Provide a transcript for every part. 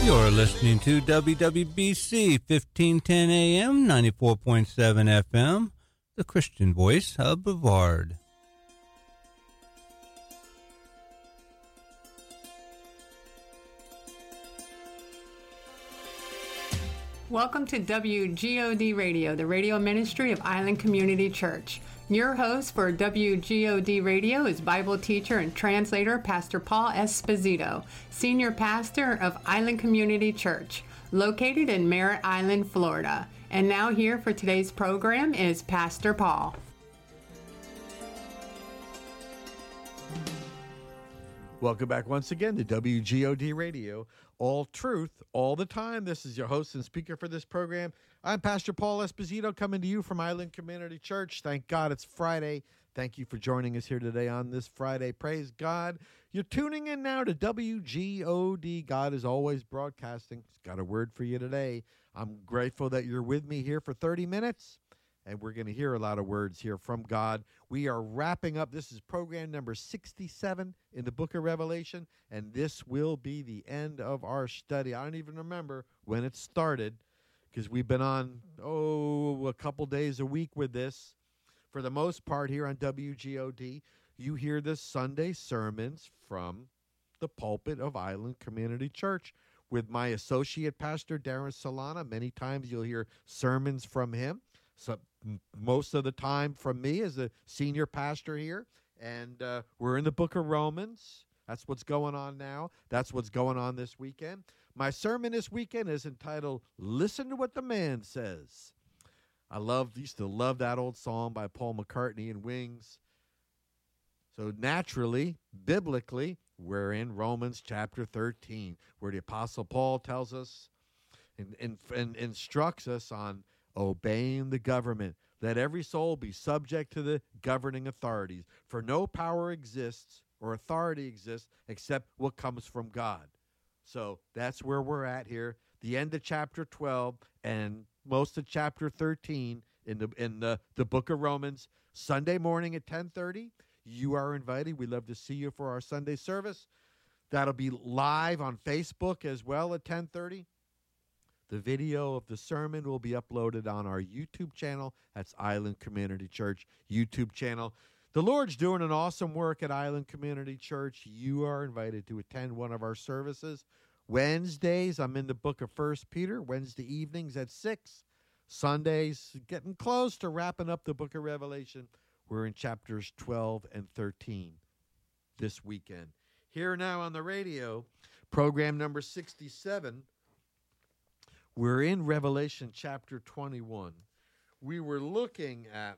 You're listening to WWBC 1510 AM, 94.7 FM, the Christian voice of Brevard. Welcome to WGOD Radio, the radio ministry of Island Community Church. Your host for WGOD Radio is Bible teacher and translator Pastor Paul Esposito, senior pastor of Island Community Church, located in Merritt Island, Florida. And now here for today's program is Pastor Paul. Welcome back once again to WGOD Radio, all truth, all the time. This is your host and speaker for this program. I'm Pastor Paul Esposito, coming to you from Island Community Church. Thank God it's Friday. Thank you for joining us here today on this Friday. Praise God. You're tuning in now to WGOD. God is always broadcasting. He's got a word for you today. I'm grateful that you're with me here for 30 minutes. And we're going to hear a lot of words here from God. We are wrapping up. This is program number 67 in the book of Revelation, and this will be the end of our study. I don't even remember when it started because we've been on, a couple days a week with this. For the most part here on WGOD, you hear the Sunday sermons from the pulpit of Island Community Church with my associate pastor, Darren Solana. Many times you'll hear sermons from him. So most of the time from me as a senior pastor here. And we're in the book of Romans. That's what's going on now. That's what's going on this weekend. My sermon this weekend is entitled, Listen to What the Man Says. Used to love that old song by Paul McCartney and Wings. So naturally, biblically, we're in Romans chapter 13, where the Apostle Paul tells us and instructs us on obeying the government. Let every soul be subject to the governing authorities, for no power exists or authority exists except what comes from God. So that's where we're at here. The end of chapter 12 and most of chapter 13 in the book of Romans. Sunday morning at 10:30, you are invited. We'd love to see you for our Sunday service. That'll be live on Facebook as well at 10:30. The video of the sermon will be uploaded on our YouTube channel. That's Island Community Church YouTube channel. The Lord's doing an awesome work at Island Community Church. You are invited to attend one of our services. Wednesdays, I'm in the book of 1 Peter, Wednesday evenings at 6. Sundays, getting close to wrapping up the book of Revelation. We're in chapters 12 and 13 this weekend. Here now on the radio, program number 67. We're in Revelation chapter 21. We were looking at,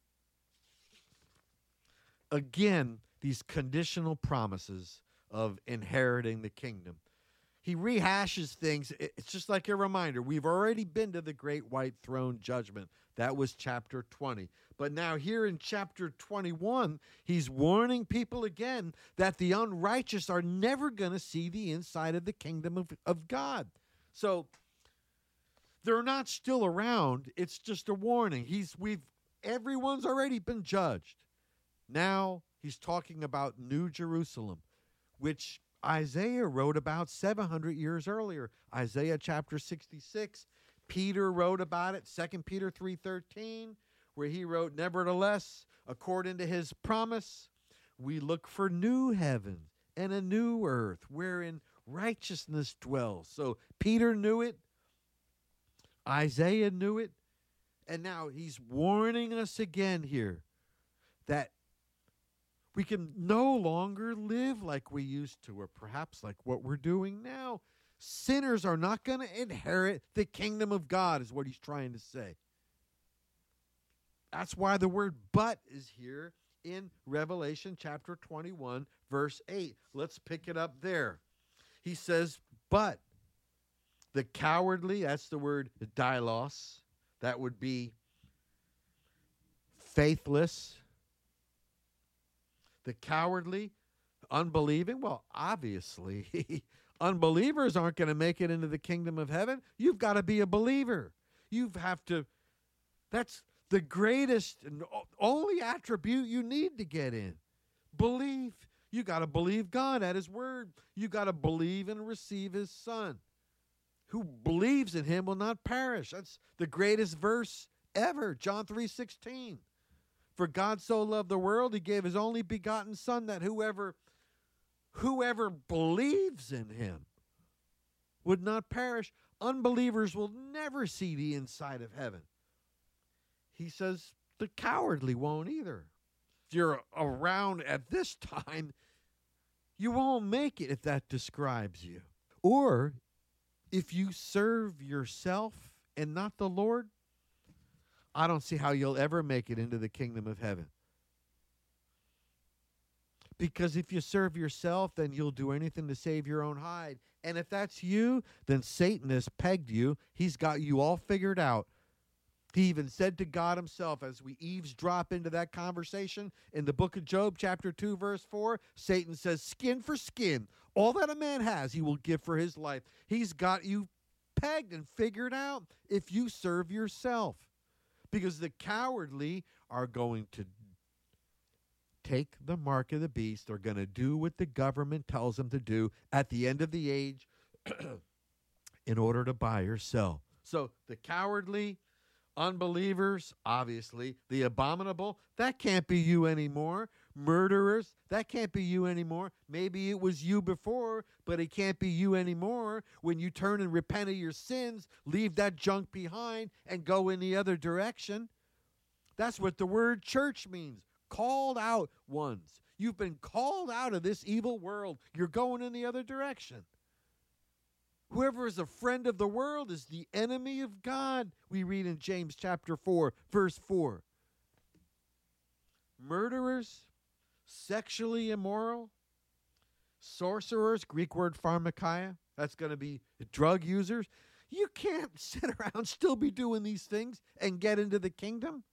again, these conditional promises of inheriting the kingdom. He rehashes things. It's just like a reminder. We've already been to the great white throne judgment. That was chapter 20. But now here in chapter 21, he's warning people again that the unrighteous are never going to see the inside of the kingdom of God. So they're not still around. It's just a warning. Everyone's already been judged. Now he's talking about New Jerusalem, which Isaiah wrote about 700 years earlier. Isaiah chapter 66. Peter wrote about it, 2 Peter 3:13, where he wrote, Nevertheless, according to his promise, we look for new heaven and a new earth, wherein righteousness dwells. So Peter knew it. Isaiah knew it, and now he's warning us again here that we can no longer live like we used to, or perhaps like what we're doing now. Sinners are not going to inherit the kingdom of God, is what he's trying to say. That's why the word but is here in Revelation chapter 21, verse 8. Let's pick it up there. He says, but the cowardly, that's the word dailos, that would be faithless. The cowardly, unbelieving, well, obviously, unbelievers aren't going to make it into the kingdom of heaven. You've got to be a believer. That's the greatest and only attribute you need to get in. Belief. You got to believe God at his word. You got to believe and receive his son. who believes in him will not perish. That's the greatest verse ever, John 3:16. For God so loved the world, he gave his only begotten Son, that whoever believes in him would not perish. Unbelievers will never see the inside of heaven. He says the cowardly won't either. If you're around at this time, you won't make it if that describes you. Or if you serve yourself and not the Lord, I don't see how you'll ever make it into the kingdom of heaven. Because if you serve yourself, then you'll do anything to save your own hide. And if that's you, then Satan has pegged you. He's got you all figured out. He even said to God himself, as we eavesdrop into that conversation in the book of Job, chapter 2, verse 4, Satan says, skin for skin, all that a man has, he will give for his life. He's got you pegged and figured out if you serve yourself. Because the cowardly are going to take the mark of the beast. They're going to do what the government tells them to do at the end of the age in order to buy or sell. So the cowardly, unbelievers, obviously, the abominable, that can't be you anymore. Murderers, that can't be you anymore. Maybe it was you before, but it can't be you anymore. When you turn and repent of your sins, leave that junk behind and go in the other direction. That's what the word church means. Called out ones. You've been called out of this evil world. You're going in the other direction. Whoever is a friend of the world is the enemy of God. We read in James chapter 4, verse 4. Murderers, sexually immoral, sorcerers, Greek word pharmakia, that's going to be drug users. You can't sit around and still be doing these things and get into the kingdom.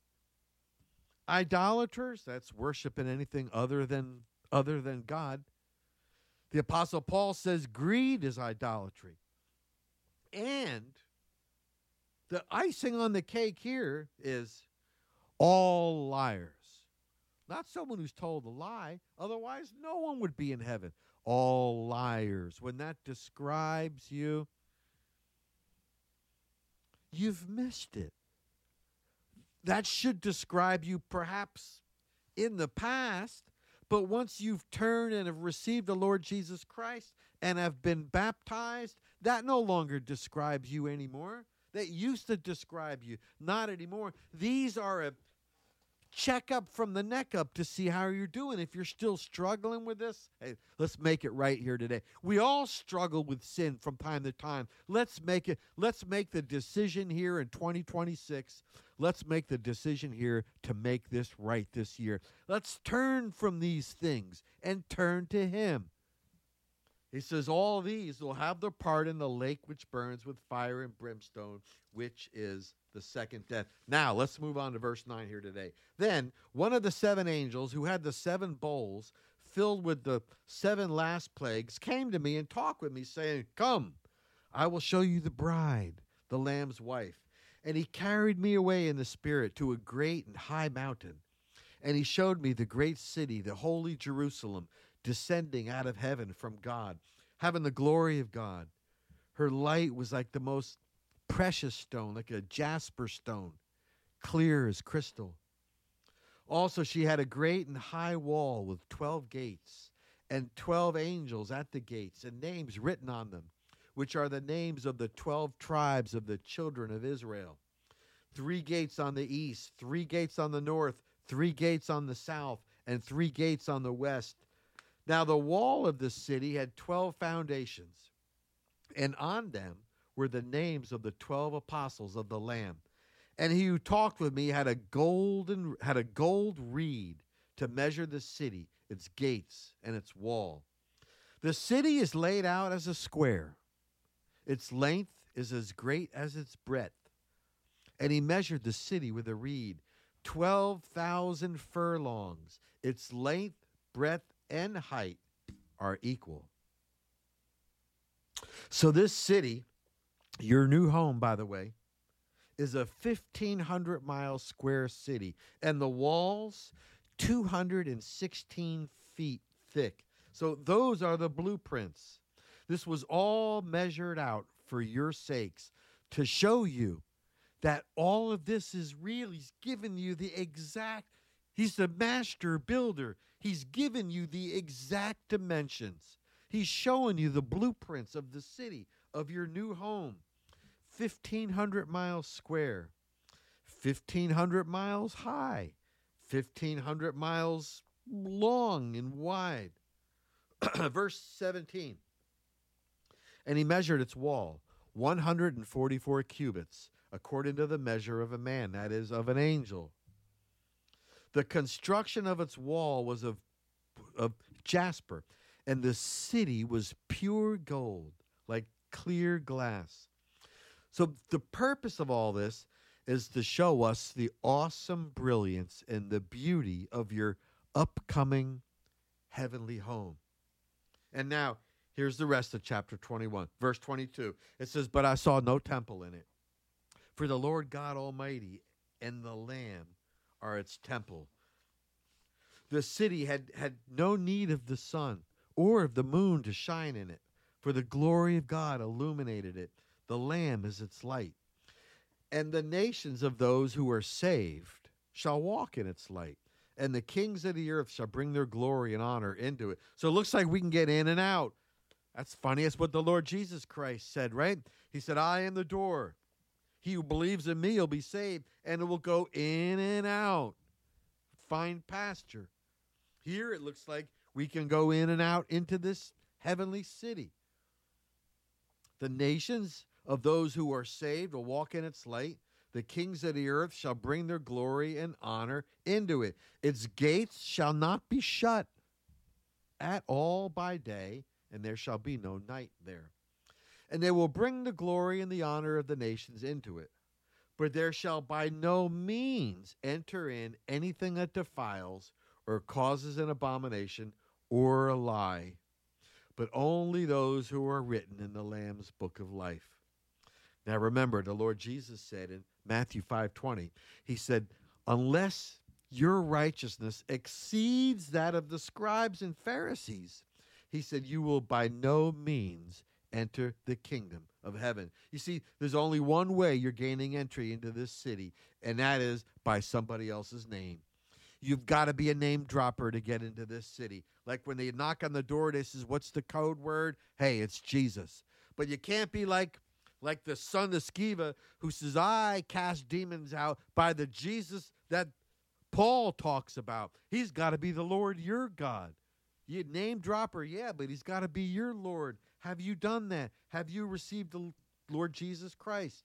Idolaters, that's worshiping anything other than God. The Apostle Paul says greed is idolatry. And the icing on the cake here is all liars. Not someone who's told a lie. Otherwise, no one would be in heaven. All liars. When that describes you, you've missed it. That should describe you perhaps in the past, but once you've turned and have received the Lord Jesus Christ and have been baptized, that no longer describes you anymore. That used to describe you, not anymore. These are a checkup from the neck up to see how you're doing. If you're still struggling with this, hey, let's make it right here today. We all struggle with sin from time to time. Let's make the decision here in 2026. Let's make the decision here to make this right this year. Let's turn from these things and turn to him. He says, all these will have their part in the lake which burns with fire and brimstone, which is the second death. Now, let's move on to verse 9 here today. Then one of the seven angels who had the seven bowls filled with the seven last plagues came to me and talked with me, saying, come, I will show you the bride, the Lamb's wife. And he carried me away in the spirit to a great and high mountain. And he showed me the great city, the holy Jerusalem, descending out of heaven from God, having the glory of God. Her light was like the most precious stone, like a jasper stone, clear as crystal. Also, she had a great and high wall with 12 gates, and 12 angels at the gates, and names written on them, which are the names of the 12 tribes of the children of Israel. 3 gates on the east, 3 gates on the north, 3 gates on the south, and 3 gates on the west. Now the wall of the city had 12 foundations, and on them were the names of the 12 apostles of the Lamb. And he who talked with me had a gold reed to measure the city, its gates, and its wall. The city is laid out as a square. Its length is as great as its breadth. And he measured the city with a reed, 12,000 furlongs. Its length, breadth, and height are equal. So this city, your new home, by the way, is a 1,500-mile square city, and the walls 216 feet thick. So those are the blueprints. This was all measured out for your sakes to show you that all of this is real. He's given you the exact, he's the master builder. He's given you the exact dimensions. He's showing you the blueprints of the city, of your new home. 1,500 miles square, 1,500 miles high, 1,500 miles long and wide. Verse 17. And he measured its wall, 144 cubits, according to the measure of a man, that is, of an angel. The construction of its wall was of jasper, and the city was pure gold, like clear glass. So the purpose of all this is to show us the awesome brilliance and the beauty of your upcoming heavenly home. And now, here's the rest of chapter 21, verse 22. It says, "But I saw no temple in it, for the Lord God Almighty and the Lamb are its temple." The city had no need of the sun or of the moon to shine in it, for the glory of God illuminated it. The Lamb is its light. And the nations of those who are saved shall walk in its light, and the kings of the earth shall bring their glory and honor into it. So it looks like we can get in and out. That's funny. That's what the Lord Jesus Christ said, right? He said, "I am the door. He who believes in me will be saved, and it will go in and out. Find pasture." Here it looks like we can go in and out into this heavenly city. The nations of those who are saved will walk in its light. The kings of the earth shall bring their glory and honor into it. Its gates shall not be shut at all by day, and there shall be no night there. And they will bring the glory and the honor of the nations into it. But there shall by no means enter in anything that defiles or causes an abomination or a lie, but only those who are written in the Lamb's book of life. Now remember, the Lord Jesus said in Matthew 5:20, he said, "Unless your righteousness exceeds that of the scribes and Pharisees," he said, "you will by no means enter the kingdom of heaven." You see, there's only one way you're gaining entry into this city, and that is by somebody else's name. You've got to be a name dropper to get into this city. Like when they knock on the door, they says, "What's the code word?" Hey, it's Jesus. But you can't be like the son of Sceva who says, "I cast demons out by the Jesus that Paul talks about." He's got to be the Lord your God. You name dropper, yeah, but he's got to be your Lord. Have you done that? Have you received the Lord Jesus Christ?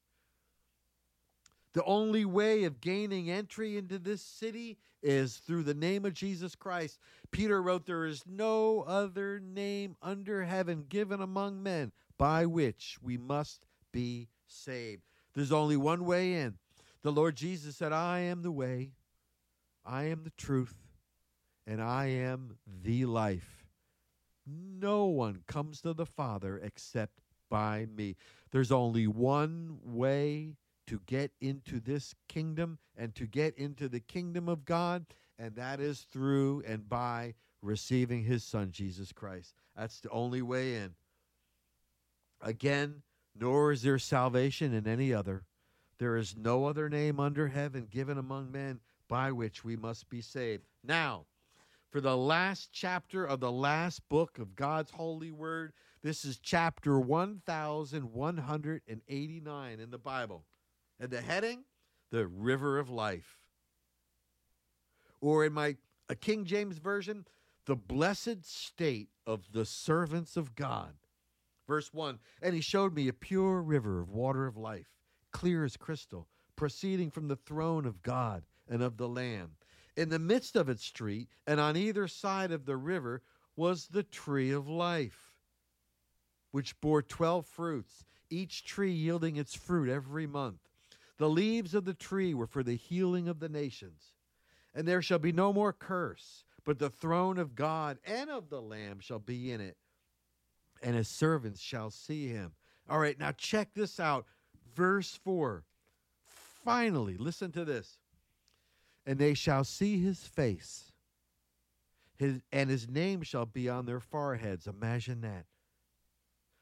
The only way of gaining entry into this city is through the name of Jesus Christ. Peter wrote, "There is no other name under heaven given among men by which we must be saved." There's only one way in. The Lord Jesus said, "I am the way, I am the truth, and I am the life. No one comes to the Father except by me." There's only one way to get into this kingdom and to get into the kingdom of God, and that is through and by receiving his Son, Jesus Christ. That's the only way in. Again, nor is there salvation in any other. There is no other name under heaven given among men by which we must be saved. Now, for the last chapter of the last book of God's holy word, this is chapter 1189 in the Bible. And the heading, the river of life. Or in my King James Version, the blessed state of the servants of God. Verse 1, "And he showed me a pure river of water of life, clear as crystal, proceeding from the throne of God and of the Lamb. In the midst of its street, and on either side of the river, was the tree of life, which bore 12 fruits, each tree yielding its fruit every month. The leaves of the tree were for the healing of the nations. And there shall be no more curse, but the throne of God and of the Lamb shall be in it, and his servants shall see him." All right, now check this out. Verse 4. Finally, listen to this. "And they shall see his face, and his name shall be on their foreheads." Imagine that.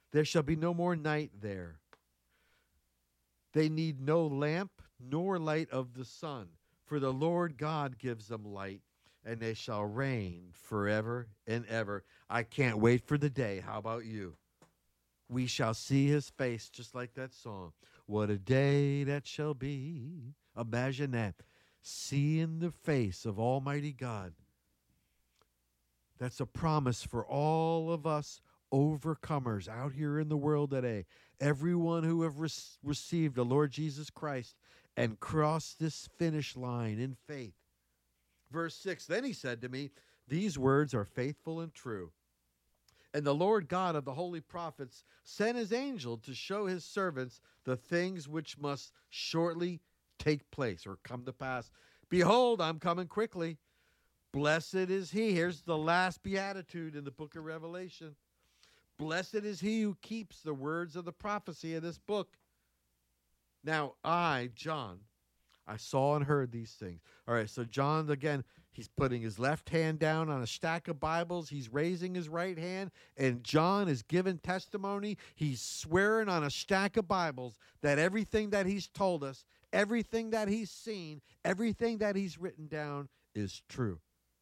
There shall be no more night there. They need no lamp nor light of the sun, for the Lord God gives them light, and they shall reign forever and ever. I can't wait for the day. How about you? We shall see his face, just like that song. What a day that shall be. Imagine that. Seeing the face of Almighty God. That's a promise for all of us overcomers out here in the world today. Everyone who have received the Lord Jesus Christ and crossed this finish line in faith. Verse 6, then he said to me, these words are faithful and true. And the Lord God of the holy prophets sent his angel to show his servants the things which must shortly take place or come to pass. Behold, I'm coming quickly. Blessed is he. Here's the last beatitude in the book of Revelation. Blessed is he who keeps the words of the prophecy of this book. Now I, John, I saw and heard these things. All right, so John, again, he's putting his left hand down on a stack of Bibles. He's raising his right hand, and John is giving testimony. He's swearing on a stack of Bibles that everything that he's told us, everything that he's seen, everything that he's written down is true.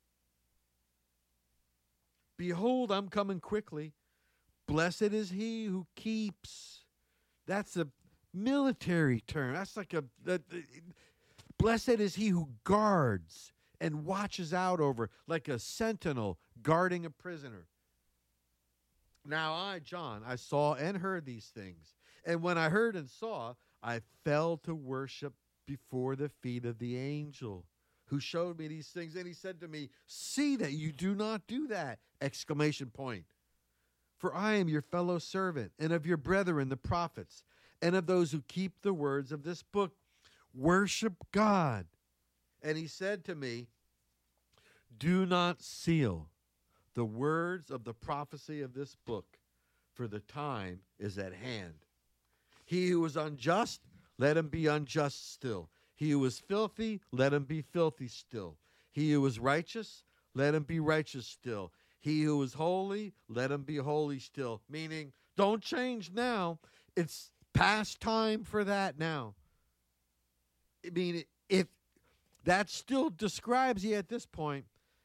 Behold, I'm coming quickly. Blessed is he who keeps. That's a military term. That's like blessed is he who guards and watches out over, like a sentinel guarding a prisoner. Now I, John, I saw and heard these things. And when I heard and saw, I fell to worship before the feet of the angel who showed me these things. And he said to me, see that you do not do that! Exclamation point. For I am your fellow servant, and of your brethren the prophets, and of those who keep the words of this book. Worship God. And he said to me, do not seal the words of the prophecy of this book, for the time is at hand. He who is unjust, let him be unjust still. He who is filthy, let him be filthy still. He who is righteous, let him be righteous still. He who is holy, let him be holy still. Meaning, don't change now. It's past time for that now. I mean, if that still describes you at this point,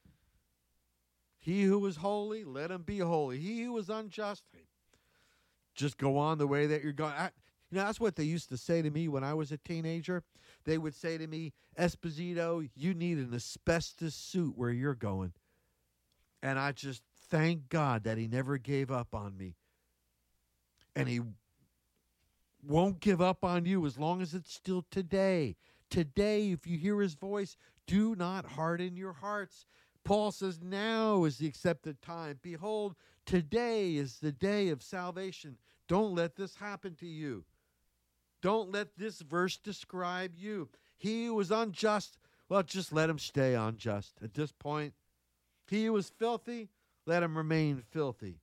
he who is holy, let him be holy. He who is unjust, just go on the way that you're going. That's what they used to say to me when I was a teenager. They would say to me, Esposito, you need an asbestos suit where you're going. And I just thank God that he never gave up on me. And he won't give up on you as long as it's still today. Today, if you hear his voice, do not harden your hearts. Paul says, now is the accepted time. Behold, today is the day of salvation. Don't let this happen to you. Don't let this verse describe you. He who is unjust, well, just let him stay unjust. At this point, he who is filthy, let him remain filthy.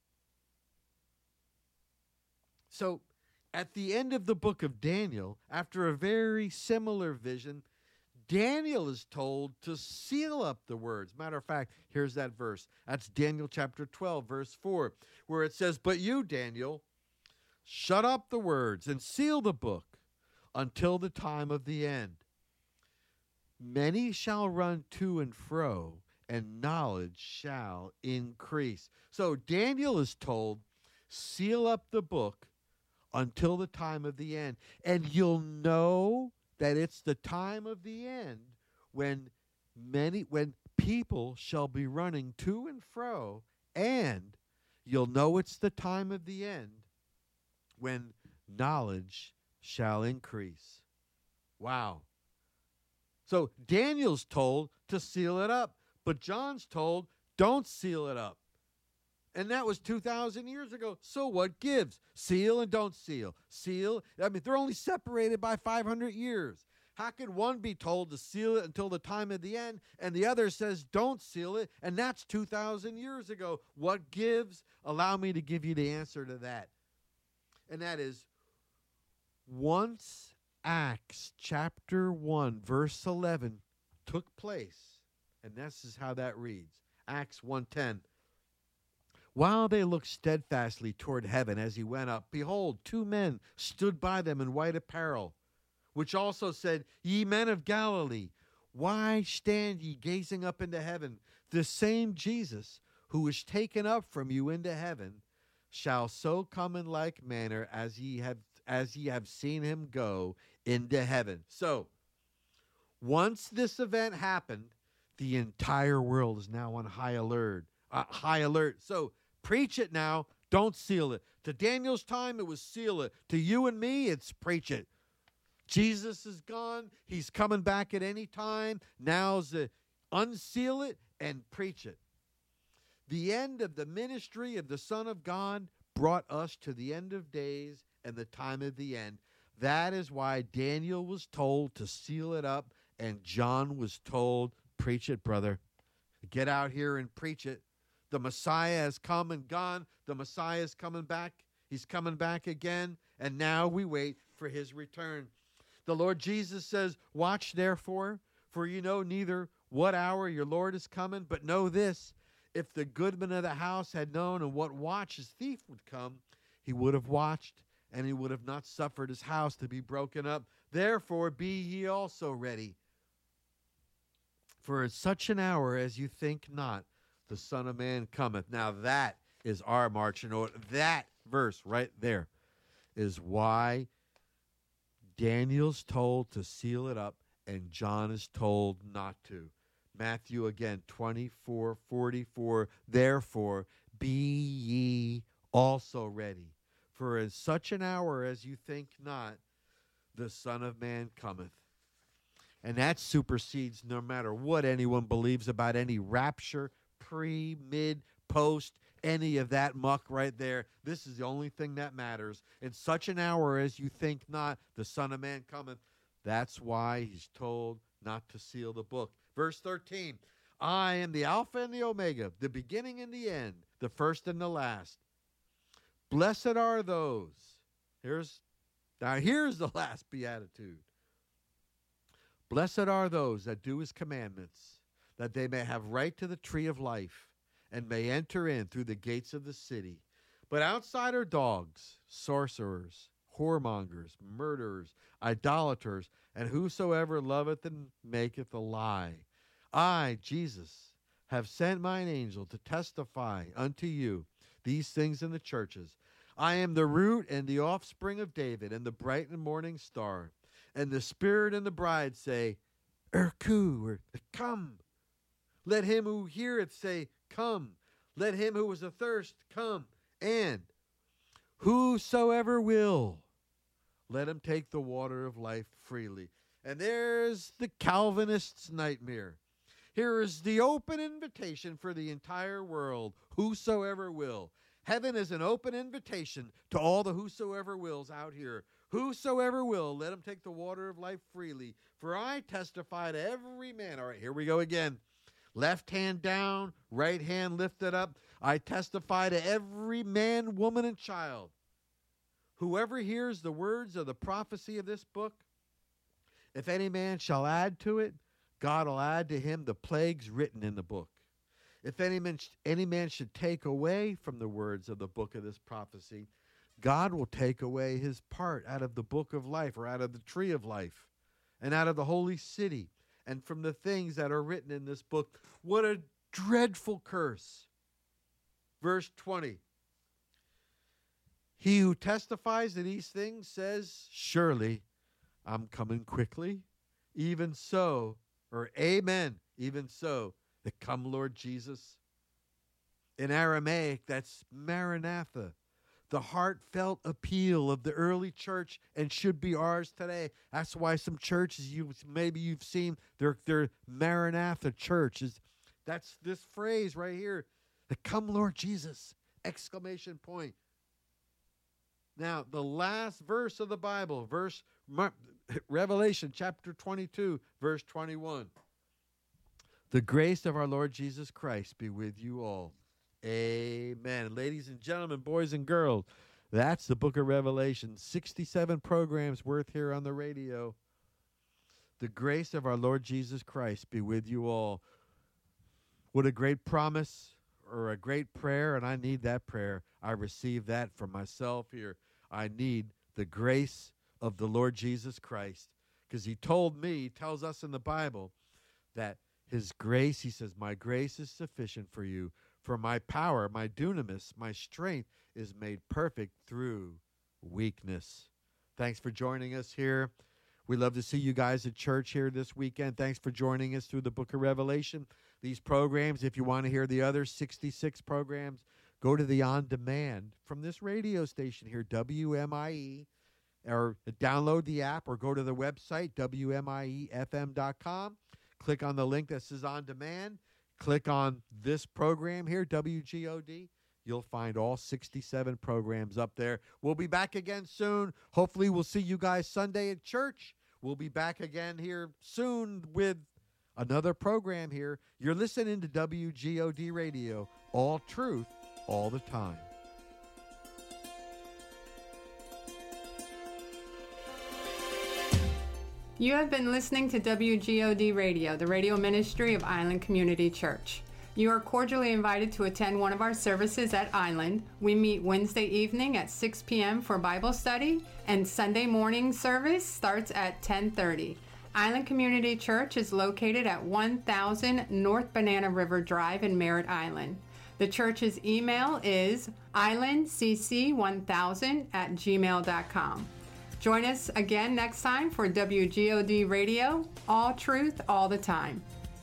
So, at the end of the book of Daniel, after a very similar vision, Daniel is told to seal up the words. Matter of fact, here's that verse. That's Daniel chapter 12, verse 4, where it says, but you, Daniel, shut up the words and seal the book until the time of the end. Many shall run to and fro, and knowledge shall increase. So Daniel is told, seal up the book until the time of the end. And you'll know that it's the time of the end when people shall be running to and fro, and you'll know it's the time of the end when knowledge shall increase. Wow. So Daniel's told to seal it up, but John's told don't seal it up. And that was 2,000 years ago. So what gives? Seal and don't seal. Seal. I mean, they're only separated by 500 years. How could one be told to seal it until the time of the end, and the other says don't seal it, and that's 2,000 years ago? What gives? Allow me to give you the answer to that. And that is, once Acts chapter 1, verse 11 took place, and this is how that reads. Acts 1:10. While they looked steadfastly toward heaven as he went up, behold, 2 men stood by them in white apparel, which also said, Ye men of Galilee, why stand ye gazing up into heaven? The same Jesus who is taken up from you into heaven shall so come in like manner as ye have seen him go into heaven. So, once this event happened, the entire world is now on high alert. So, preach it now. Don't seal it. To Daniel's time, it was seal it. To you and me, it's preach it. Jesus is gone. He's coming back at any time. Now's the unseal it and preach it. The end of the ministry of the Son of God brought us to the end of days and the time of the end. That is why Daniel was told to seal it up, and John was told, preach it, brother. Get out here and preach it. The Messiah has come and gone. The Messiah is coming back. He's coming back again, and now we wait for his return. The Lord Jesus says, watch therefore, for you know neither what hour your Lord is coming, but know this, if the goodman of the house had known in what watch his thief would come, he would have watched, and he would have not suffered his house to be broken up. Therefore be ye also ready. For at such an hour as you think not, the Son of Man cometh. Now that is our marching order. That verse right there is why Daniel's told to seal it up and John is told not to. Matthew again, 24:44. Therefore be ye also ready. For in such an hour as you think not, the Son of Man cometh. And that supersedes no matter what anyone believes about any rapture, pre, mid, post, any of that muck right there. This is the only thing that matters. In such an hour as you think not, the Son of Man cometh. That's why he's told not to seal the book. Verse 13, I am the Alpha and the Omega, the beginning and the end, the first and the last. Blessed are those. Here's the last beatitude. Blessed are those that do his commandments, that they may have right to the tree of life and may enter in through the gates of the city. But outside are dogs, sorcerers, whoremongers, murderers, idolaters, and whosoever loveth and maketh a lie. I, Jesus, have sent mine angel to testify unto you these things in the churches. I am the root and the offspring of David, and the bright and morning star. And the Spirit and the bride say, Erku, or come. Let him who heareth say, come. Let him who is athirst come. And whosoever will, let him take the water of life freely. And there's the Calvinist's nightmare. Here is the open invitation for the entire world. Whosoever will. Heaven is an open invitation to all the whosoever wills out here. Whosoever will, let him take the water of life freely. For I testify to every man. All right, here we go again. Left hand down, right hand lifted up. I testify to every man, woman, and child. Whoever hears the words of the prophecy of this book, if any man shall add to it, God will add to him the plagues written in the book. If any man should take away from the words of the book of this prophecy, God will take away his part out of the book of life, or out of the tree of life, and out of the holy city, and from the things that are written in this book. What a dreadful curse. Verse 20. He who testifies to these things says, surely I'm coming quickly. Even so, or amen, even so, the come Lord Jesus. In Aramaic, that's Maranatha, the heartfelt appeal of the early church, and should be ours today. That's why some churches maybe you've seen their Maranatha churches. That's this phrase right here, the come Lord Jesus, exclamation point. Now, the last verse of the Bible, Revelation chapter 22, verse 21. The grace of our Lord Jesus Christ be with you all. Amen. Ladies and gentlemen, boys and girls, that's the book of Revelation. 67 programs worth here on the radio. The grace of our Lord Jesus Christ be with you all. What a great promise, or a great prayer, and I need that prayer. I receive that for myself here. I need the grace of the Lord Jesus Christ, because he tells us in the Bible that his grace, he says, my grace is sufficient for you, for my power, my dunamis, my strength is made perfect through weakness. Thanks for joining us here. We love to see you guys at church here this weekend. Thanks for joining us through the book of Revelation. These programs, if you want to hear the other 66 programs, go to the on-demand from this radio station here, WMIE, or download the app or go to the website, WMIEFM.com. Click on the link that says on demand. Click on this program here, WGOD. You'll find all 67 programs up there. We'll be back again soon. Hopefully we'll see you guys Sunday at church. We'll be back again here soon with another program here. You're listening to WGOD Radio, all truth, all the time. You have been listening to WGOD Radio, the radio ministry of Island Community Church. You are cordially invited to attend one of our services at Island. We meet Wednesday evening at 6 p.m. for Bible study, and Sunday morning service starts at 10:30. Island Community Church is located at 1000 North Banana River Drive in Merritt Island. The church's email is islandcc1000@gmail.com. Join us again next time for WGOD Radio, all truth, all the time.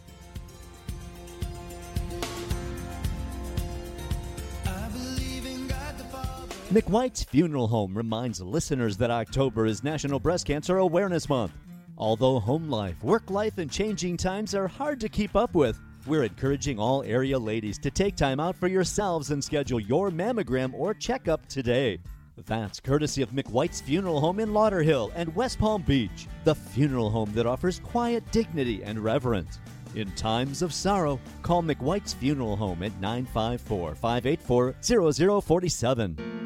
McWhite's Funeral Home reminds listeners that October is National Breast Cancer Awareness Month. Although home life, work life, and changing times are hard to keep up with, we're encouraging all area ladies to take time out for yourselves and schedule your mammogram or checkup today. That's courtesy of McWhite's Funeral Home in Lauderhill and West Palm Beach, the funeral home that offers quiet dignity and reverence. In times of sorrow, call McWhite's Funeral Home at 954-584-0047.